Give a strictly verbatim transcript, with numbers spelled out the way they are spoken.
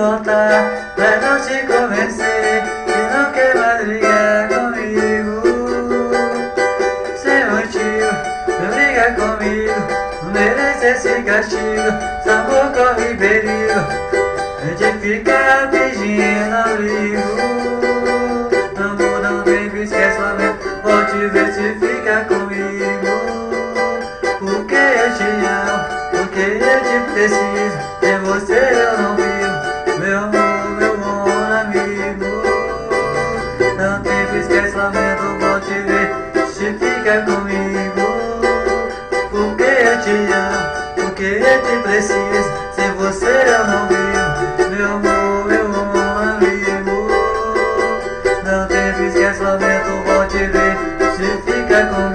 voltar pra não te convencer que não quer mais brigar comigo. Sem motivo, não briga comigo, não merece esse castigo. Seu amor corre perigo de ficar pedindo abrigo. Não muda um tempo, esquece o lamento, volte ver se fica comigo. Porque eu te amo, porque eu te preciso, sem você eu não vivo, meu amor, meu bom amigo. Não tempo, esquece o lamento, volte ver se fica comigo. Porque eu te amo, porque eu te preciso, sem você eu não vivo, meu amor, meu bom amigo. Não tempo, esquece o lamento, volte ver se fica comigo.